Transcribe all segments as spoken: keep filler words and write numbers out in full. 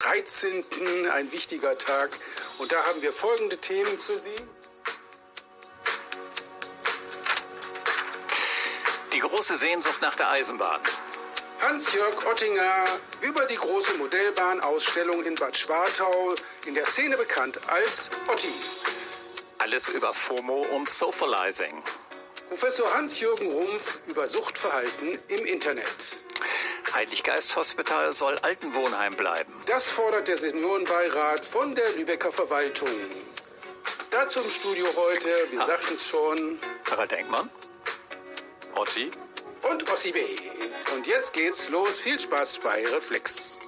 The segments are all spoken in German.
dreizehnten Ein wichtiger Tag. Und da haben wir folgende Themen für Sie. Die große Sehnsucht nach der Eisenbahn. Hans-Jörg Ottinger über die große Modellbahnausstellung in Bad Schwartau, in der Szene bekannt als Otti. Alles über FOMO und Socializing. Professor Hans-Jürgen Rumpf über Suchtverhalten im Internet. Heiliggeist Hospital soll Altenwohnheim bleiben. Das fordert der Seniorenbeirat von der Lübecker Verwaltung. Dazu im Studio heute, wir ha. sagten es schon, Harald Denkmann, Otti und Ossi B. Und jetzt geht's los. Viel Spaß bei Reflex.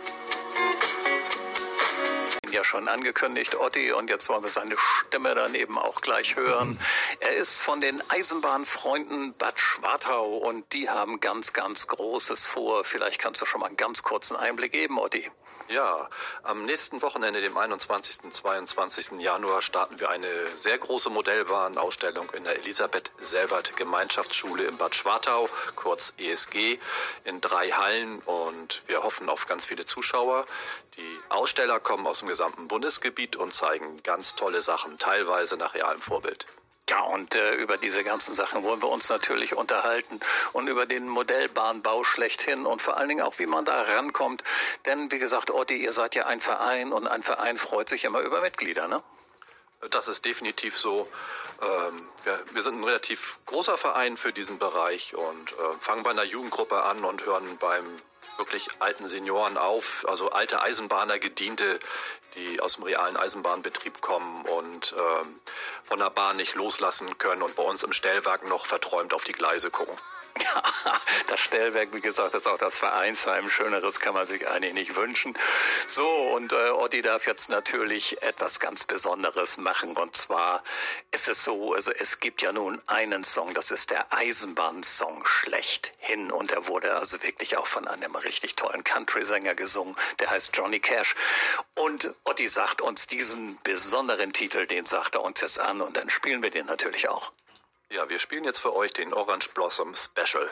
Ja, schon angekündigt, Otti, und jetzt wollen wir seine Stimme dann eben auch gleich hören. Er ist von den Eisenbahnfreunden Bad Schwartau und die haben ganz, ganz Großes vor. Vielleicht kannst du schon mal einen ganz kurzen Einblick geben, Otti. Ja, am nächsten Wochenende, dem einundzwanzigsten und zweiundzwanzigsten Januar, starten wir eine sehr große Modellbahnausstellung in der Elisabeth-Selbert-Gemeinschaftsschule in Bad Schwartau, kurz E S G, in drei Hallen, und wir hoffen auf ganz viele Zuschauer. Die Aussteller kommen aus dem gesamten Bundesgebiet und zeigen ganz tolle Sachen, teilweise nach realem Vorbild. Ja, und äh, über diese ganzen Sachen wollen wir uns natürlich unterhalten und über den Modellbahnbau schlechthin und vor allen Dingen auch, wie man da rankommt. Denn, wie gesagt, Otti, ihr seid ja ein Verein und ein Verein freut sich immer über Mitglieder, ne? Das ist definitiv so. Ähm, wir, wir sind ein relativ großer Verein für diesen Bereich und äh, fangen bei einer Jugendgruppe an und hören beim wirklich alten Senioren auf, also alte Eisenbahner, Gediente, die aus dem realen Eisenbahnbetrieb kommen und ähm, von der Bahn nicht loslassen können und bei uns im Stellwerk noch verträumt auf die Gleise gucken. Ja, das Stellwerk, wie gesagt, ist auch das Vereinsheim. Schöneres kann man sich eigentlich nicht wünschen. So, und äh, Otti darf jetzt natürlich etwas ganz Besonderes machen. Und zwar ist es so, also es gibt ja nun einen Song, das ist der Eisenbahn-Song schlechthin. Und er wurde also wirklich auch von einem richtig tollen Country-Sänger gesungen. Der heißt Johnny Cash. Und Otti sagt uns diesen besonderen Titel, den sagt er uns jetzt an. Und dann spielen wir den natürlich auch. Ja, wir spielen jetzt für euch den Orange Blossom Special.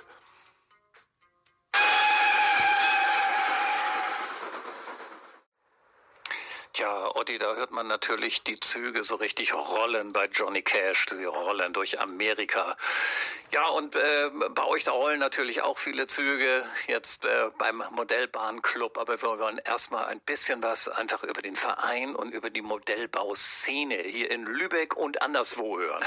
Tja, Otti, da hört man natürlich die Züge so richtig rollen bei Johnny Cash. Sie rollen durch Amerika. Ja, und äh, bei euch, da rollen natürlich auch viele Züge jetzt äh, beim Modellbahnclub. Aber wir wollen erstmal ein bisschen was einfach über den Verein und über die Modellbauszene hier in Lübeck und anderswo hören.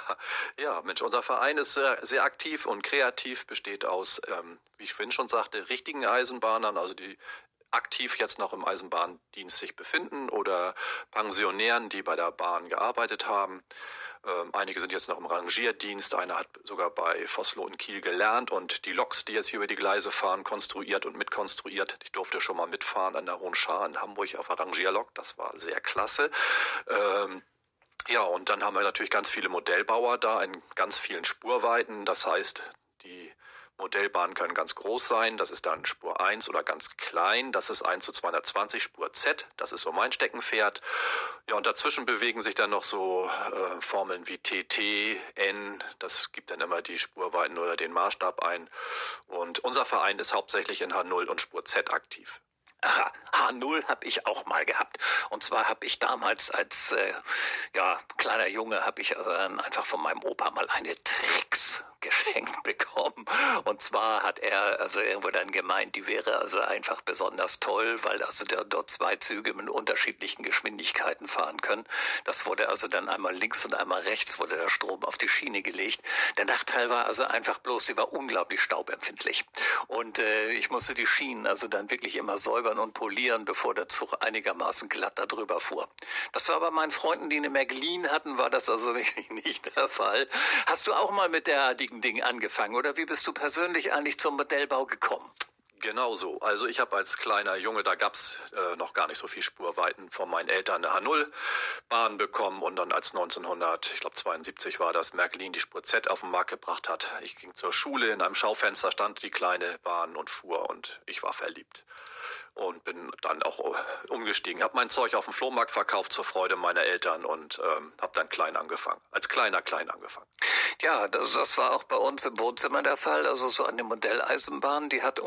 Ja, Mensch, unser Verein ist sehr, sehr aktiv und kreativ, besteht aus, ähm, wie ich vorhin schon sagte, richtigen Eisenbahnern, also die aktiv jetzt noch im Eisenbahndienst sich befinden, oder Pensionären, die bei der Bahn gearbeitet haben. Ähm, einige sind jetzt noch im Rangierdienst, einer hat sogar bei Vossloh in Kiel gelernt und die Loks, die jetzt hier über die Gleise fahren, konstruiert und mitkonstruiert. Ich durfte schon mal mitfahren an der Hohen Schar in Hamburg auf der Rangierlok, das war sehr klasse. Ähm, ja, und dann haben wir natürlich ganz viele Modellbauer da in ganz vielen Spurweiten, das heißt, die Modellbahnen können ganz groß sein, das ist dann Spur eins, oder ganz klein, das ist eins zu zweihundertzwanzig, Spur Z, das ist so mein Steckenpferd. Ja, und dazwischen bewegen sich dann noch so äh, Formeln wie T T, N, das gibt dann immer die Spurweiten oder den Maßstab ein. Und unser Verein ist hauptsächlich in H null und Spur Z aktiv. Aha, H null habe ich auch mal gehabt. Und zwar habe ich damals als äh, ja, kleiner Junge, habe ich also einfach von meinem Opa mal eine Trix geschenkt bekommen. Und zwar hat er also irgendwo dann gemeint, die wäre also einfach besonders toll, weil also der, dort zwei Züge mit unterschiedlichen Geschwindigkeiten fahren können. Das wurde also dann einmal links und einmal rechts wurde der Strom auf die Schiene gelegt. Der Nachteil war also einfach bloß, die war unglaublich staubempfindlich. Und äh, ich musste die Schienen also dann wirklich immer säubern und polieren, bevor der Zug einigermaßen glatt darüber fuhr. Das war bei meinen Freunden, die eine Märklin hatten, war das also wirklich nicht der Fall. Hast du auch mal mit derartigen Dingen angefangen oder wie bist du persönlich eigentlich zum Modellbau gekommen? Genau so. Also ich habe als kleiner Junge, da gab's äh, noch gar nicht so viel Spurweiten, von meinen Eltern eine H null Bahn bekommen und dann als neunzehnhundertzweiundsiebzig war das, Märklin die Spur Z auf den Markt gebracht hat. Ich ging zur Schule, in einem Schaufenster stand die kleine Bahn und fuhr und ich war verliebt. Und bin dann auch umgestiegen, habe mein Zeug auf dem Flohmarkt verkauft zur Freude meiner Eltern und ähm, habe dann klein angefangen, als kleiner klein angefangen. Ja, das, das war auch bei uns im Wohnzimmer der Fall. Also so eine Modelleisenbahn, die hat im Grunde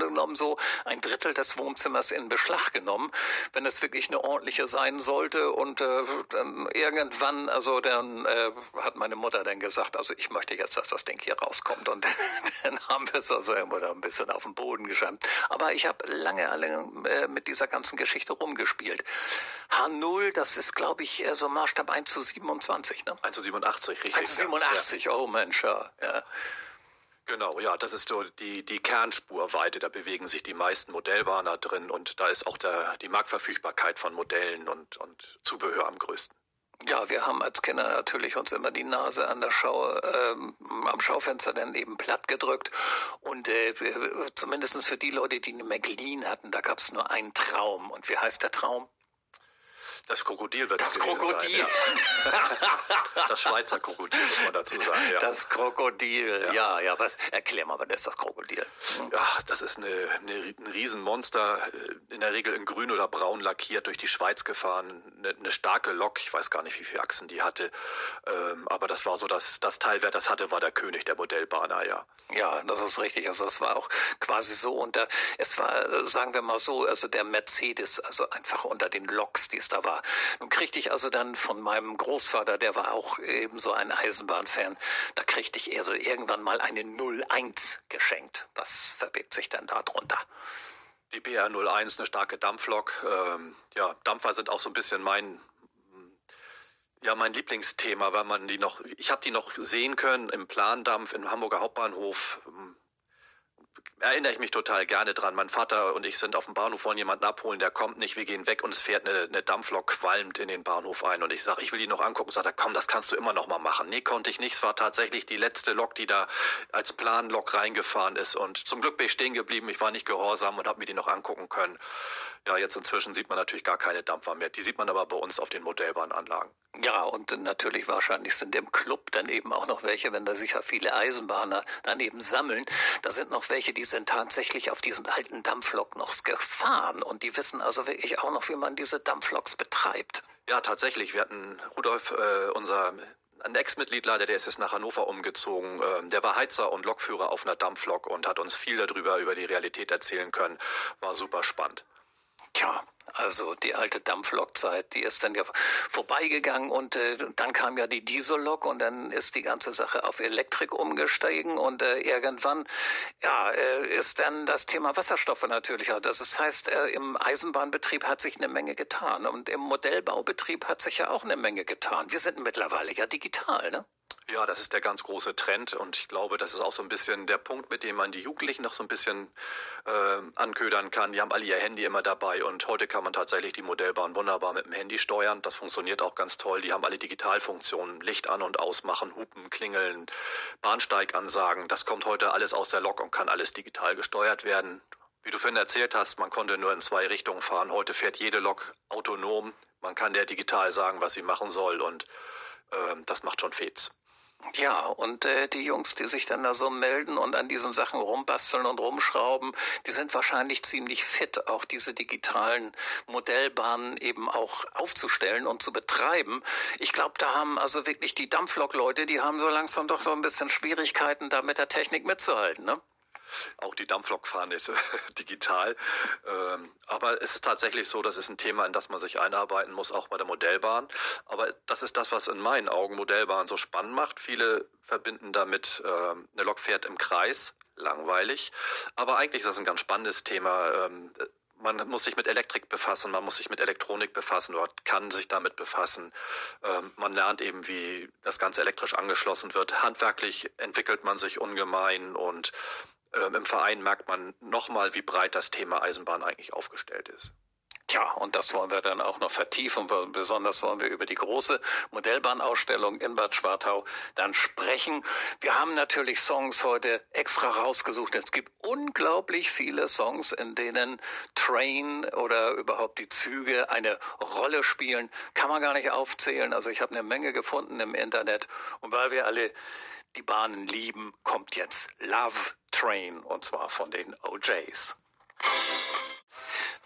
genommen so ein Drittel des Wohnzimmers in Beschlag genommen, wenn es wirklich eine ordentliche sein sollte. Und äh, dann irgendwann, also dann äh, hat meine Mutter dann gesagt, also ich möchte jetzt, dass das Ding hier rauskommt. Und dann haben wir es also immer da ein bisschen auf den Boden geschämt. Aber ich habe lange, lange äh, mit dieser ganzen Geschichte rumgespielt. H null, das ist, glaube ich, so Maßstab eins zu siebenundzwanzig, ne? eins zu siebenundachtzig, richtig. eins zu siebenundachtzig, ja. Oh Mensch, ja. ja. Genau, ja, das ist so die, die Kernspurweite, da bewegen sich die meisten Modellbahner drin und da ist auch der, die Marktverfügbarkeit von Modellen und, und Zubehör am größten. Ja, wir haben als Kinder natürlich uns immer die Nase an der Schau, ähm, am Schaufenster dann eben platt gedrückt und äh, zumindest für die Leute, die eine Märklin hatten, da gab es nur einen Traum. Und wie heißt der Traum? Das Krokodil wird das es gewesen Krokodil. sein. Ja. Das Schweizer Krokodil, muss man dazu sagen. Ja. Das Krokodil, ja, ja. ja was, erklär mal, was ist das Krokodil? Hm. Ja, das ist eine, eine, ein Riesenmonster, in der Regel in grün oder braun lackiert, durch die Schweiz gefahren. Eine, eine starke Lok, ich weiß gar nicht, wie viele Achsen die hatte. Ähm, aber das war so, dass das Teil, wer das hatte, war der König der Modellbahner, ja. Ja, das ist richtig. Also das war auch quasi so unter, es war, sagen wir mal so, also der Mercedes, also einfach unter den Loks, die es da war. Nun kriegte ich also dann von meinem Großvater, der war auch eben so ein Eisenbahnfan, da kriegte ich also irgendwann mal eine null eins geschenkt. Was verbirgt sich denn da drunter? Die B R null eins, eine starke Dampflok. Ähm, ja, Dampfer sind auch so ein bisschen mein Ja, mein Lieblingsthema, weil man die noch, ich habe die noch sehen können im Plandampf im Hamburger Hauptbahnhof. Erinnere ich mich total gerne dran. Mein Vater und ich sind auf dem Bahnhof, wollen jemanden abholen, der kommt nicht, wir gehen weg und es fährt eine, eine Dampflok qualmend in den Bahnhof ein. Und ich sage, ich will die noch angucken. Sagt er, komm, das kannst du immer noch mal machen. Nee, konnte ich nicht. Es war tatsächlich die letzte Lok, die da als Planlok reingefahren ist. Und zum Glück bin ich stehen geblieben. Ich war nicht gehorsam und habe mir die noch angucken können. Ja, jetzt inzwischen sieht man natürlich gar keine Dampfer mehr. Die sieht man aber bei uns auf den Modellbahnanlagen. Ja, und natürlich wahrscheinlich sind im Club dann eben auch noch welche, wenn da sicher viele Eisenbahner dann eben sammeln, da sind noch welche, die sind tatsächlich auf diesen alten Dampflok noch gefahren und die wissen also wirklich auch noch, wie man diese Dampfloks betreibt. Ja, tatsächlich. Wir hatten Rudolf, äh, unser ein Ex-Mitglied leider, der ist jetzt nach Hannover umgezogen. Ähm, der war Heizer und Lokführer auf einer Dampflok und hat uns viel darüber, über die Realität erzählen können. War super spannend. Tja, also die alte Dampflokzeit, die ist dann ja vorbeigegangen und äh, dann kam ja die Diesellok und dann ist die ganze Sache auf Elektrik umgestiegen und äh, irgendwann ja, äh, ist dann das Thema Wasserstoffe natürlich auch. Das heißt, äh, im Eisenbahnbetrieb hat sich eine Menge getan und im Modellbaubetrieb hat sich ja auch eine Menge getan. Wir sind mittlerweile ja digital, ne? Ja, das ist der ganz große Trend und ich glaube, das ist auch so ein bisschen der Punkt, mit dem man die Jugendlichen noch so ein bisschen äh, anködern kann. Die haben alle ihr Handy immer dabei und heute kann man tatsächlich die Modellbahn wunderbar mit dem Handy steuern. Das funktioniert auch ganz toll. Die haben alle Digitalfunktionen, Licht an- und ausmachen, Hupen, Klingeln, Bahnsteigansagen. Das kommt heute alles aus der Lok und kann alles digital gesteuert werden. Wie du vorhin erzählt hast, man konnte nur in zwei Richtungen fahren. Heute fährt jede Lok autonom. Man kann der digital sagen, was sie machen soll und äh, das macht schon Fets. Ja, und äh, die Jungs, die sich dann da so melden und an diesen Sachen rumbasteln und rumschrauben, die sind wahrscheinlich ziemlich fit, auch diese digitalen Modellbahnen eben auch aufzustellen und zu betreiben. Ich glaube, da haben also wirklich die Dampflok-Leute, die haben so langsam doch so ein bisschen Schwierigkeiten, da mit der Technik mitzuhalten, ne? Auch die Dampflok fahren jetzt digital. Ähm, aber es ist tatsächlich so, das ist ein Thema, in das man sich einarbeiten muss, auch bei der Modellbahn. Aber das ist das, was in meinen Augen Modellbahn so spannend macht. Viele verbinden damit, ähm, eine Lok fährt im Kreis, langweilig. Aber eigentlich ist das ein ganz spannendes Thema. Ähm, Man muss sich mit Elektrik befassen, man muss sich mit Elektronik befassen oder kann sich damit befassen. Ähm, man lernt eben, wie das Ganze elektrisch angeschlossen wird. Handwerklich entwickelt man sich ungemein und ähm, im Verein merkt man nochmal, wie breit das Thema Eisenbahn eigentlich aufgestellt ist. Tja, und das wollen wir dann auch noch vertiefen. Besonders wollen wir über die große Modellbahnausstellung in Bad Schwartau dann sprechen. Wir haben natürlich Songs heute extra rausgesucht. Es gibt unglaublich viele Songs, in denen Train oder überhaupt die Züge eine Rolle spielen. Kann man gar nicht aufzählen. Also ich habe eine Menge gefunden im Internet. Und weil wir alle die Bahnen lieben, kommt jetzt Love Train und zwar von den O Js.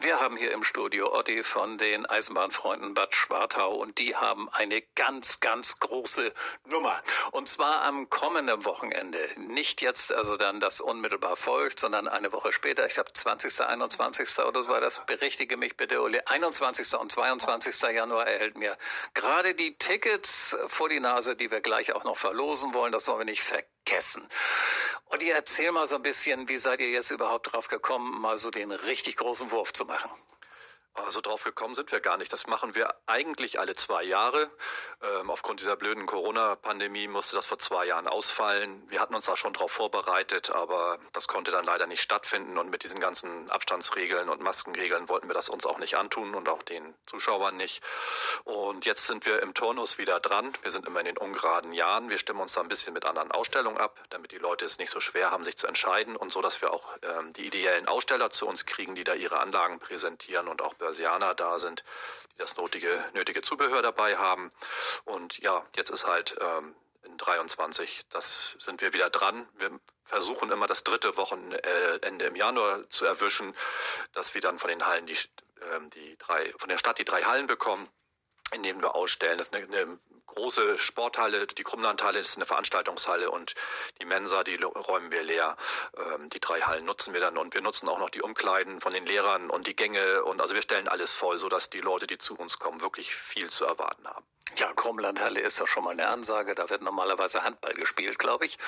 Wir haben hier im Studio Otti von den Eisenbahnfreunden Bad Schwartau und die haben eine ganz, ganz große Nummer. Und zwar am kommenden Wochenende. Nicht jetzt, also dann das unmittelbar folgt, sondern eine Woche später, ich glaube zwanzigsten, einundzwanzigsten oder so war das, berichtige mich bitte, Uli, einundzwanzigsten und zweiundzwanzigsten Januar erhält mir gerade die Tickets vor die Nase, die wir gleich auch noch verlosen wollen, das wollen wir nicht vergessen. Und ihr erzähl mal so ein bisschen, wie seid ihr jetzt überhaupt drauf gekommen, mal so den richtig großen Wurf zu machen? Also drauf gekommen sind wir gar nicht. Das machen wir eigentlich alle zwei Jahre. Ähm, aufgrund dieser blöden Corona-Pandemie musste das vor zwei Jahren ausfallen. Wir hatten uns da schon drauf vorbereitet, aber das konnte dann leider nicht stattfinden. Und mit diesen ganzen Abstandsregeln und Maskenregeln wollten wir das uns auch nicht antun und auch den Zuschauern nicht. Und jetzt sind wir im Turnus wieder dran. Wir sind immer in den ungeraden Jahren. Wir stimmen uns da ein bisschen mit anderen Ausstellungen ab, damit die Leute es nicht so schwer haben, sich zu entscheiden. Und so, dass wir auch ähm, die ideellen Aussteller zu uns kriegen, die da ihre Anlagen präsentieren und auch Börsianer da sind, die das nötige, nötige Zubehör dabei haben. Und ja, jetzt ist halt ähm, in dreiundzwanzig, das sind wir wieder dran. Wir versuchen immer das dritte Wochenende im Januar zu erwischen, dass wir dann von den Hallen die, ähm, die drei, von der Stadt die drei Hallen bekommen, in denen wir ausstellen. Das ist eine, eine große Sporthalle, die Krummlandhalle ist eine Veranstaltungshalle und die Mensa, die räumen wir leer. Ähm, die drei Hallen nutzen wir dann und wir nutzen auch noch die Umkleiden von den Lehrern und die Gänge und also wir stellen alles voll, sodass die Leute, die zu uns kommen, wirklich viel zu erwarten haben. Ja, Krummlandhalle ist doch schon mal eine Ansage, da wird normalerweise Handball gespielt, glaube ich.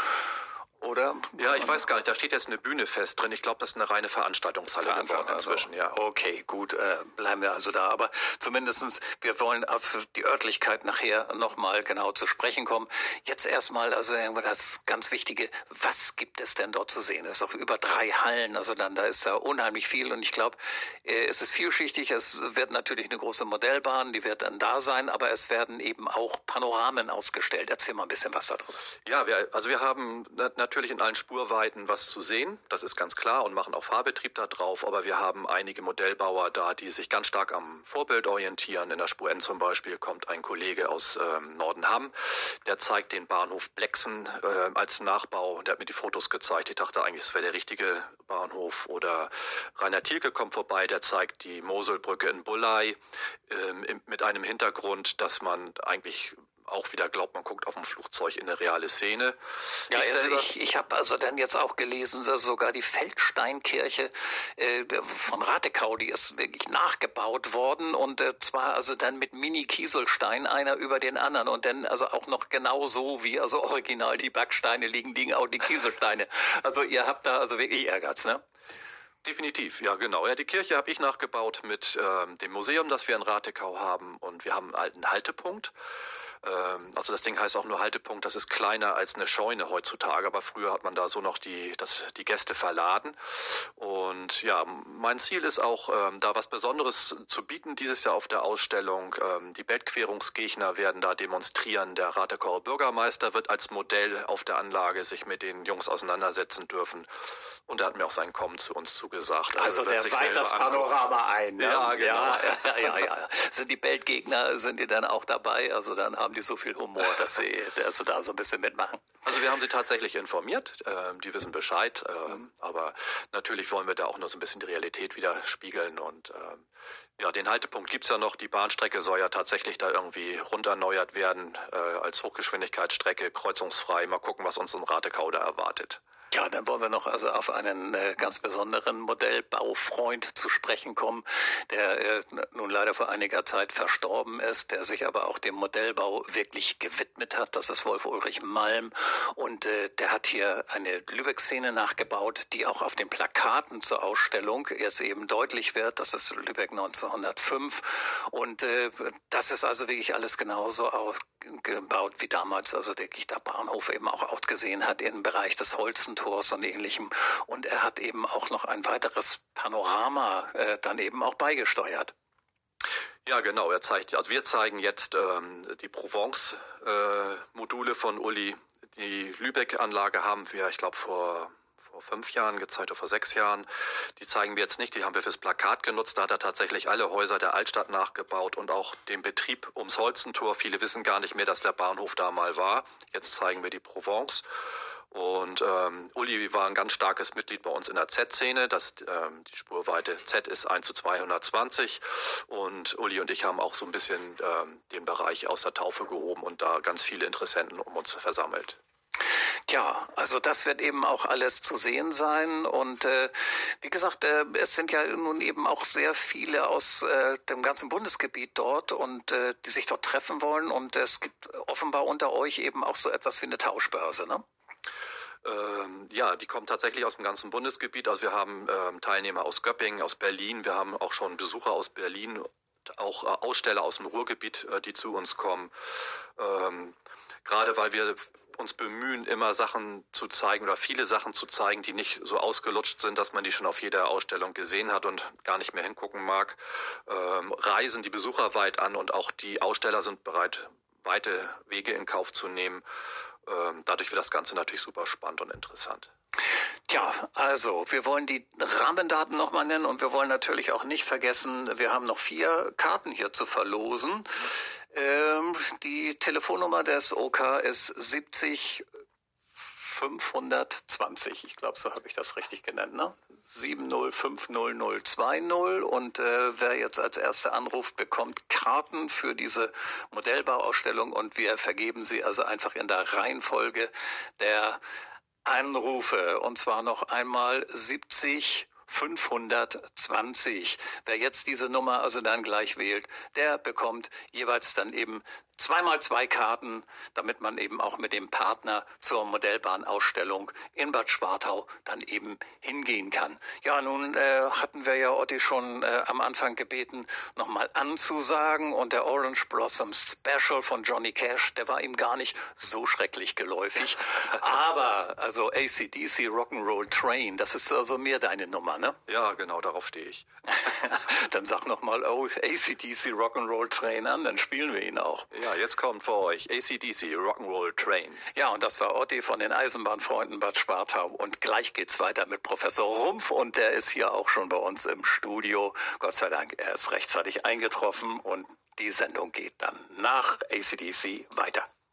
Oder? Ja, ich weiß gar nicht, da steht jetzt eine Bühne fest drin. Ich glaube, das ist eine reine Veranstaltungshalle geworden inzwischen, ja. Okay, gut, äh, bleiben wir also da. Aber zumindestens, wir wollen auf die Örtlichkeit nachher nochmal genau zu sprechen kommen. Jetzt erstmal, also das ganz Wichtige, was gibt es denn dort zu sehen? Es ist doch über drei Hallen, also dann, da ist ja unheimlich viel und ich glaube, äh, es ist vielschichtig. Es wird natürlich eine große Modellbahn, die wird dann da sein, aber es werden eben auch Panoramen ausgestellt. Erzähl mal ein bisschen was darüber. Ja, wir, also wir haben natürlich natürlich in allen Spurweiten was zu sehen, das ist ganz klar und machen auch Fahrbetrieb da drauf, aber wir haben einige Modellbauer da, die sich ganz stark am Vorbild orientieren. In der Spur N zum Beispiel kommt ein Kollege aus ähm, Nordenham, der zeigt den Bahnhof Blexen äh, als Nachbau, der hat mir die Fotos gezeigt, ich dachte eigentlich, das wäre der richtige Bahnhof. Oder Rainer Thielke kommt vorbei, der zeigt die Moselbrücke in Bulley ähm, mit einem Hintergrund, dass man eigentlich auch wieder glaubt, man guckt auf ein Flugzeug in eine reale Szene. Ja, ich also ich, ich habe also dann jetzt auch gelesen, dass sogar die Feldsteinkirche äh, von Ratekau, die ist wirklich nachgebaut worden und äh, zwar also dann mit Mini-Kieselstein, einer über den anderen und dann also auch noch genau so wie also original die Backsteine liegen, liegen auch die Kieselsteine. Also ihr habt da also wirklich Ehrgeiz, ne? Definitiv, ja genau. Ja, die Kirche habe ich nachgebaut mit ähm, dem Museum, das wir in Ratekau haben und wir haben einen alten Haltepunkt. Also das Ding heißt auch nur Haltepunkt, das ist kleiner als eine Scheune heutzutage, aber früher hat man da so noch die, das, die Gäste verladen. Und ja, mein Ziel ist auch, ähm, da was Besonderes zu bieten dieses Jahr auf der Ausstellung. Ähm, die Beltquerungsgegner werden da demonstrieren. Der Ratekauer Bürgermeister wird als Modell auf der Anlage sich mit den Jungs auseinandersetzen dürfen. Und er hat mir auch sein Kommen zu uns zugesagt. Also, also der weiht das Panorama ein. Ne? Ja, genau. Ja, ja, ja, ja. Sind die Beltgegner, sind die dann auch dabei? Also dann haben die so viel Humor, dass sie also da so ein bisschen mitmachen. Also wir haben sie tatsächlich informiert, ähm, die wissen Bescheid, ähm, aber natürlich wollen wir da auch nur so ein bisschen die Realität widerspiegeln und ähm, ja, den Haltepunkt gibt's ja noch, die Bahnstrecke soll ja tatsächlich da irgendwie runderneuert werden äh, als Hochgeschwindigkeitsstrecke, kreuzungsfrei, mal gucken, was uns in Ratekau da erwartet. Ja, dann wollen wir noch also auf einen äh, ganz besonderen Modellbaufreund zu sprechen kommen, der äh, nun leider vor einiger Zeit verstorben ist, der sich aber auch dem Modellbau wirklich gewidmet hat. Das ist Wolf Ulrich Malm und äh, der hat hier eine Lübeck-Szene nachgebaut, die auch auf den Plakaten zur Ausstellung jetzt eben deutlich wird. Das ist Lübeck neunzehnhundertfünf und äh, das ist also wirklich alles genauso ausgebaut wie damals, also der Gichter Bahnhof eben auch ausgesehen hat im Bereich des Holzentors und ähnlichem. Und er hat eben auch noch ein weiteres Panorama äh, dann eben auch beigesteuert. Ja, genau. Er zeigt, also wir zeigen jetzt ähm, die Provence-Module äh, von Uli. Die Lübeck-Anlage haben wir, ich glaube, vor vor fünf Jahren gezeigt oder vor sechs Jahren. Die zeigen wir jetzt nicht, die haben wir fürs Plakat genutzt. Da hat er tatsächlich alle Häuser der Altstadt nachgebaut und auch den Betrieb ums Holzentor. Viele wissen gar nicht mehr, dass der Bahnhof da mal war. Jetzt zeigen wir die Provence. Und ähm, Uli war ein ganz starkes Mitglied bei uns in der Z-Szene. Das, ähm, die Spurweite Z ist eins zu zweihundertzwanzig. Und Uli und ich haben auch so ein bisschen ähm, den Bereich aus der Taufe gehoben und da ganz viele Interessenten um uns versammelt. Tja, also das wird eben auch alles zu sehen sein und äh, wie gesagt, äh, es sind ja nun eben auch sehr viele aus äh, dem ganzen Bundesgebiet dort und äh, die sich dort treffen wollen und es gibt offenbar unter euch eben auch so etwas wie eine Tauschbörse, ne? Ähm, ja, die kommen tatsächlich aus dem ganzen Bundesgebiet. Also wir haben ähm, Teilnehmer aus Göppingen, aus Berlin, wir haben auch schon Besucher aus Berlin, auch äh, Aussteller aus dem Ruhrgebiet, äh, die zu uns kommen. Ähm, gerade weil wir uns bemühen, immer Sachen zu zeigen oder viele Sachen zu zeigen, die nicht so ausgelutscht sind, dass man die schon auf jeder Ausstellung gesehen hat und gar nicht mehr hingucken mag, ähm, reisen die Besucher weit an und auch die Aussteller sind bereit, weite Wege in Kauf zu nehmen. Ähm, dadurch wird das Ganze natürlich super spannend und interessant. Tja, also wir wollen die Rahmendaten nochmal nennen und wir wollen natürlich auch nicht vergessen, wir haben noch vier Karten hier zu verlosen. Ähm, die Telefonnummer des O K ist siebzig fünfhundertzwanzig. Ich glaube, so habe ich das richtig genannt, ne? sieben null fünf null null zwei null und äh, wer jetzt als Erster anruft, bekommt Karten für diese Modellbauausstellung und wir vergeben sie also einfach in der Reihenfolge der Anrufe und zwar noch einmal siebzig fünfhundertzwanzig. Wer jetzt diese Nummer also dann gleich wählt, der bekommt jeweils dann eben zweimal zwei Karten, damit man eben auch mit dem Partner zur Modellbahnausstellung in Bad Schwartau dann eben hingehen kann. Ja, nun äh, hatten wir ja Otti schon äh, am Anfang gebeten, nochmal anzusagen und der Orange Blossom Special von Johnny Cash, der war ihm gar nicht so schrecklich geläufig. Aber also A C D C Rock'n'Roll Train, das ist also mehr deine Nummer, ne? Ja, genau, darauf stehe ich. Dann sag nochmal oh, A C D C Rock'n'Roll Train an, dann spielen wir ihn auch. Ja, jetzt kommt für euch A C D C Rock'n'Roll Train. Ja, und das war Otti von den Eisenbahnfreunden Bad Schwartau. Und gleich geht's weiter mit Professor Rumpf und der ist hier auch schon bei uns im Studio. Gott sei Dank, er ist rechtzeitig eingetroffen und die Sendung geht dann nach A C D C weiter.